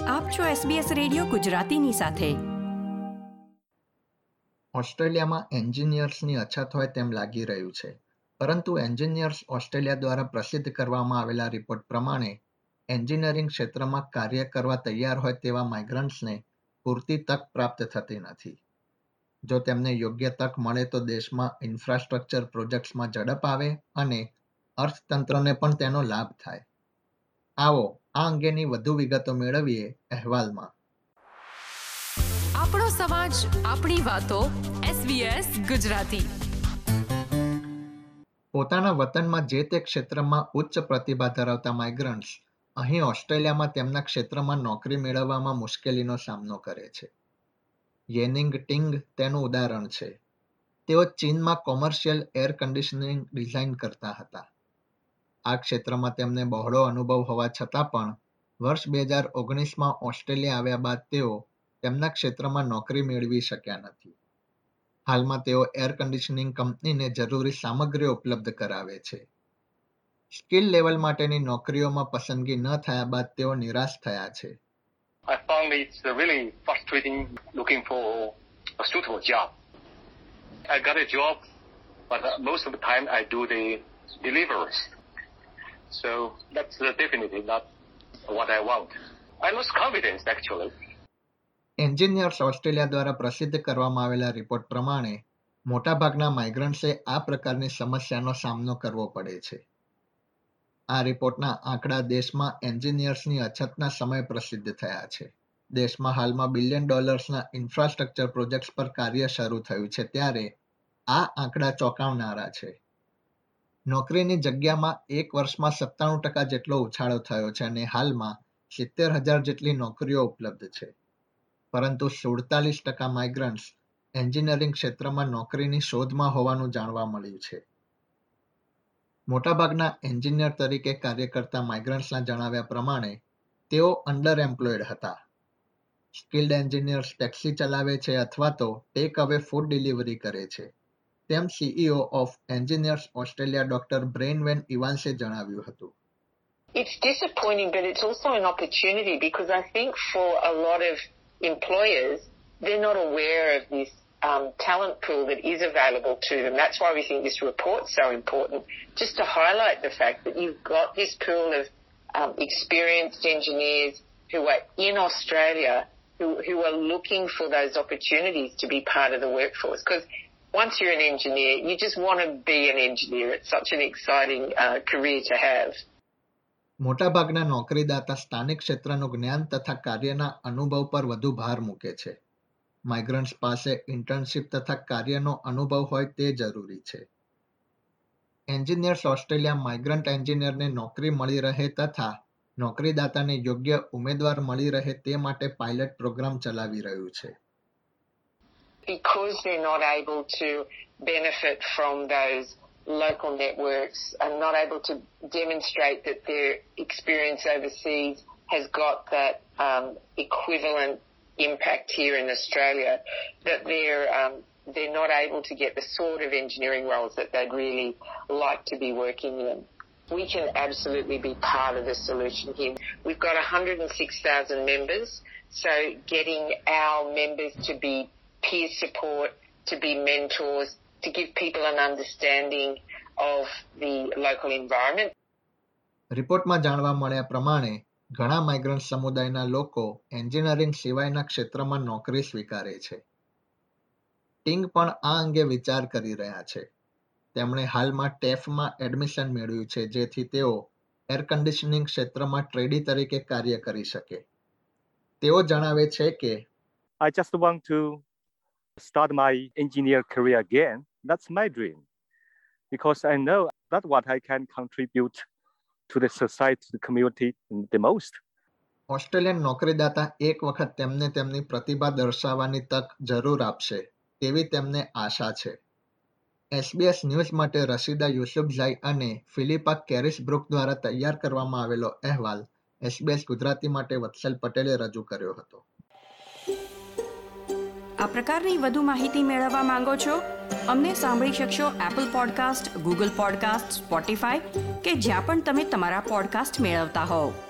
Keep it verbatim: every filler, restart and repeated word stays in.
આપ છો SBS radio ગુજરાતીની સાથે. ઓસ્ટ્રેલિયામાં એન્જિનિયર્સની અછત હોય તેમ લાગી રહ્યું છે, પરંતુ એન્જિનિયર્સ ઓસ્ટ્રેલિયા દ્વારા પ્રસિદ્ધ કરવામાં આવેલા રિપોર્ટ પ્રમાણે એન્જિનિયરિંગ ક્ષેત્રમાં કાર્ય કરવા તૈયાર હોય તેવા માઇગ્રન્ટ્સને પૂરતી તક પ્રાપ્ત થતી નથી. જો તેમને યોગ્ય તક મળે તો દેશમાં ઇન્ફ્રાસ્ટ્રક્ચર પ્રોજેક્ટ્સમાં ઝડપ આવે અને અર્થતંત્રને પણ તેનો લાભ થાય. આવો આ અંગેની વધુ વિગતો મેળવીએ અહેવાલમાં. આપણો સમાજ, આપણી વાતો. એસબીએસ ગુજરાતી. પોતાના વતનમાં જે તે ક્ષેત્રમાં ઉચ્ચ પ્રતિભા ધરાવતા માઇગ્રન્ટ્સ અહીં ઓસ્ટ્રેલિયામાં તેમના ક્ષેત્રમાં નોકરી મેળવવામાં મુશ્કેલીનો સામનો કરે છે. યેનિંગ ટિંગ તેનું ઉદાહરણ છે. તેઓ ચીનમાં કોમર્શિયલ એર કન્ડિશનિંગ ડિઝાઇન કરતા હતા. આ ક્ષેત્રમાં તેમને બહોળો અનુભવ હોવા છતાં પણ વર્ષ બે હજાર ઓગણીસમાં ઓસ્ટ્રેલિયા આવ્યા બાદ તેઓ તેમના ક્ષેત્રમાં નોકરી મેળવી શક્યા નથી. હાલમાં તેઓ એર કન્ડિશનિંગ કંપનીને જરૂરી સામગ્રીઓ ઉપલબ્ધ કરાવે છે. સ્કિલ લેવલ માટેની નોકરીઓમાં પસંદગી ન થયા બાદ તેઓ નિરાશ થયા છે. I found it's really frustrating looking for a suitable job. I got a job, but most of the time I do the deliveries. So that's definitely not what I want. I lost confidence actually. Engineers Australia દ્વારા પ્રસિદ્ધ કરવામાં આવેલા report પ્રમાણે મોટાભાગના માઇગ્રન્ટ્સે આ પ્રકારની સમસ્યાનો સામનો કરવો પડે છે. આ રિપોર્ટના આંકડા દેશમાં એન્જિનિયર્સની અછતના સમય પ્રસિદ્ધ થયા છે. દેશમાં હાલમાં બિલિયન ડોલર્સના ઇન્ફ્રાસ્ટ્રક્ચર પ્રોજેક્ટ્સ પર કાર્ય શરૂ થયું છે, ત્યારે આ આંકડા ચોંકાવનારા છે. નોકરીની જગ્યામાં એક વર્ષમાં સત્તાણું ટકા જેટલો ઉછાળો થયો છે અને હાલમાં સિત્તેર હજાર જેટલી નોકરીઓ ઉપલબ્ધ છે. પરંતુ સુડતાલીસ ટકા માઇગ્રન્ટ્સ એન્જિનિયરિંગ ક્ષેત્રમાં નોકરીની શોધમાં હોવાનું જાણવા મળ્યું છે. મોટાભાગના એન્જિનિયર તરીકે કાર્ય કરતા માઇગ્રન્ટ્સના જણાવ્યા પ્રમાણે તેઓ અંડર એમ્પ્લોયડ હતા. સ્કિલ્ડ એન્જિનિયર્સ ટેક્સી ચલાવે છે અથવા તો ટેક અવે ફૂડ ડિલિવરી કરે છે, તેમ CEO of engineers Australia doctor Bronwyn ઇવાન્સે જણાવ્યું હતું. It's disappointing, but it's also an opportunity because I think for a lot of employers, they're not aware of this um, talent pool that is available to them. That's why we think this report's so important, just to highlight the fact that you've got this pool of um, experienced engineers who are in Australia who, who are looking for those opportunities to be part of the workforce. Because once you're an engineer, you just want to be an engineer. It's such an exciting uh, career to have. મોટાભાગના નોકરીદાતા સ્થાનિક ક્ષેત્રનું જ્ઞાન તથા કાર્યના અનુભવ પર વધુ ભાર મૂકે છે. માઇગ્રન્ટ્સ પાસે ઇન્ટર્નશીપ તથા કાર્યનો અનુભવ હોય તે જરૂરી છે. એન્જિનિયર્સ ઓસ્ટ્રેલિયા માઇગ્રન્ટ એન્જિનિયરને નોકરી મળી રહે તથા નોકરીદાતાને યોગ્ય ઉમેદવાર મળી રહે તે માટે પાયલટ પ્રોગ્રામ ચલાવી રહ્યું છે. Because they're not able to benefit from those local networks and not able to demonstrate that their experience overseas has got that um, equivalent impact here in Australia, that they're um, they're not able to get the sort of engineering roles that they'd really like to be working in. We can absolutely be part of the solution here. We've got one hundred six thousand members, so getting our members to be peer support, to be mentors, to give people an understanding of the local environment. રિપોર્ટમાં જાણવા મળ્યા પ્રમાણે ઘણા migrant સમુદાયના લોકો engineering સિવાયના ક્ષેત્રમાં નોકરી સ્વીકારે છે. ટિંગ પણ આ અંગે વિચાર કરી રહ્યા છે. તેમણે હાલમાં ટેફમાં એડમિશન મેળવ્યું છે, જેથી તેઓ એર કન્ડિશનિંગ ક્ષેત્રમાં ટ્રેડી તરીકે કાર્ય કરી શકે. તેઓ જણાવે છે કે I just want to start my engineer career again. That's my dream. Because I know that's what I can contribute to the society, the community the most. Australian નોકરીદાતા એક વખત તેમને તેમની પ્રતિભા દર્શાવવાની તક જરૂર આપશે તેવી તેમને આશા છે. એસબીએસ ન્યૂઝ માટે રશીદા યુસુફઝાઈ અને ફિલિપા કેરિસબ્રુક દ્વારા તૈયાર કરવામાં આવેલો અહેવાલ એસબીએસ ગુજરાતી માટે વત્સલ પટેલે રજૂ કર્યો હતો. આ પ્રકારની વધુ માહિતી મેળવવા માંગો છો? અમને સાંભળી શકશો Apple podcast, Google podcast, Spotify કે જ્યાં પણ તમે તમારા પોડકાસ્ટ મેળવતા હોવ.